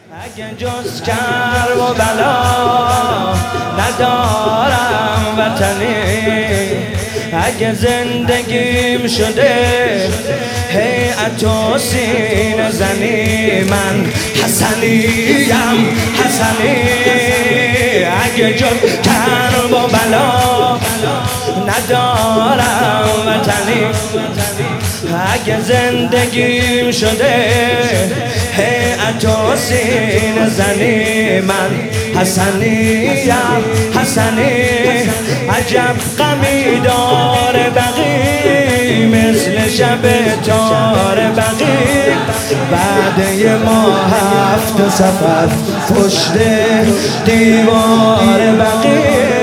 اگه جز کرب و بلا ندارم وطنی، اگه زندگیم شده هیئت و سینه زنی، من حسنیم حسنی. اگه جز کرب و بلا ندارم وطنی، اگه زندگیم شده هیئت و سینه زنی، من حسنیم حسنی. عجب غمی داره بقی مثل شب تار بقی، بعد یه ماه هفت سفر پشت دیوار بقی.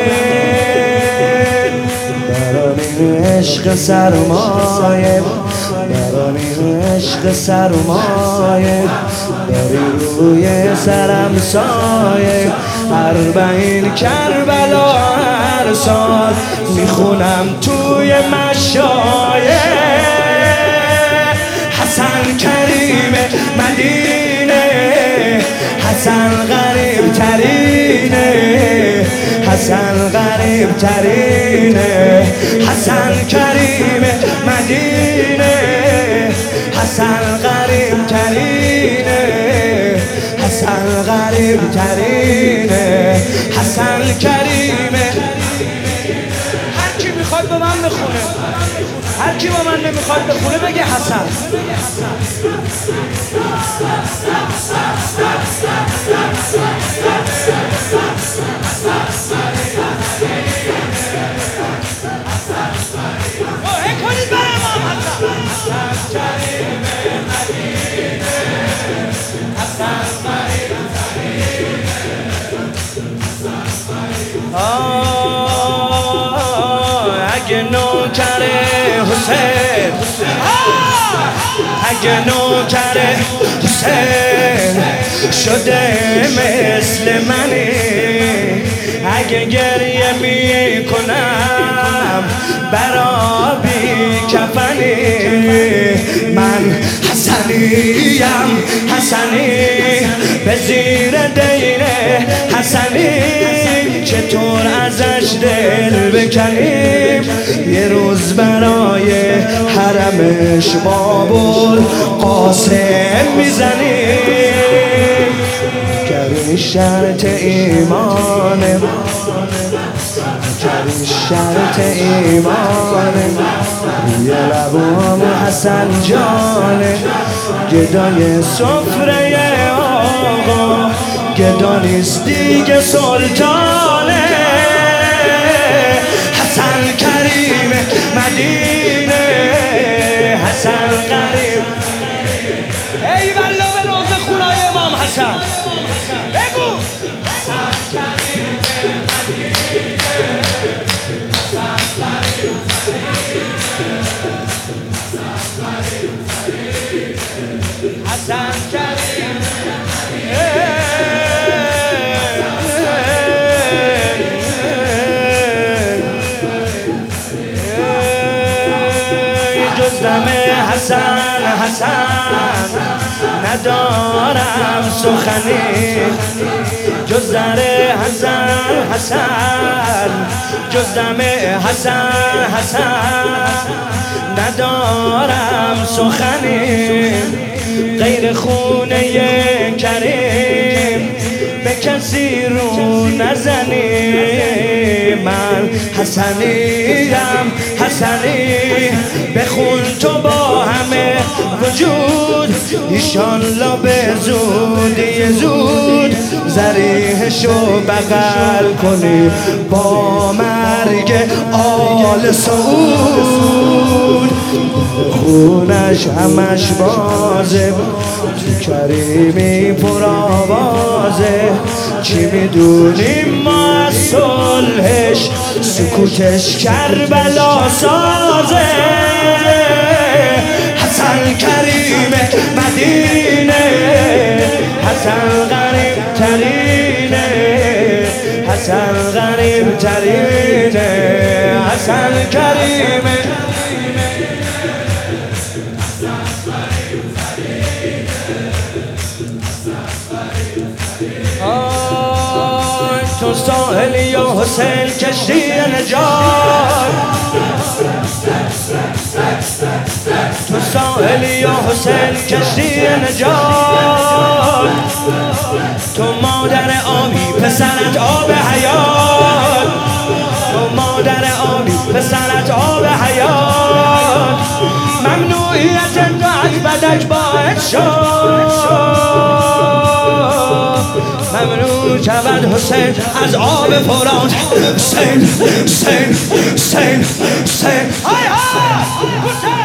برای این عشق سرمایه، برای این عشق سرمایه، داری روی سرم سایه. 40 کربلا هر سال میخونم توی مشایخ. حسن کریم مدینه، حسن غریب ترینه، حسن غریب ترینه. حسن کریم مدینه، حسن غریب ترینه، حسن غریب ترینه. حسن کریمه. هر کی میخواد با من بخونه، هر کی با من نمیخواد بخونه بگه حسن. کنید برای ما حسن. حسن کریمه مدینه، حسن غریب ترینه. اگه نوکر حسین، اگه نوکر حسین شده مثل منی، اگه گریه می کنم برا بی کفنی، من حسنیم حسنی. به زیر دین حسنی چطور ازش دل بکنیم، یه روز برای حرمش بابل قاسم میزنیم. گری شرط ایمانه، گری شرط ایمانه، یه لبام حسن جانه. گدای سفره آقا گدا نیست دیگه سلطانه. حسن کریم مدینه، حسن غریب. ای والله به روز خونای امام حسن بگو. حسن کریم مدینه، حسن غریب ترینه، حسن کریم. جزم حسن حسن ندارم سخنی، جز در حسن حسن، جزم حسن حسن ندارم سخنی. غیر خونه کریم به کسی رو نزنی، من حسنیم حسنی. بخون تو با همه وجود، ایشالله به زودی زود ضریحشو بغل کنی با مرگ آل سعود. خونش همش بازه، تو کریمی پر آوازه. چی میدونیم ما از صلحش، سکوتش کربلا سازه. حسن کریم مدینه، حسن غریب ترینه، حسن غریب ترینه. حسن کریم That's تو ساحلی یا حسین کشتی نجات، تو ساحلی یا حسین کشتی نجات، تو مادر آبی پسرت آب حیات، تو مادر آبی پسرت آب حیات، ممنوعیت تو از بدک باعث شد، ممنوع شود حسین از آب فرات. حسین حسین حسین حسین، های ها حسین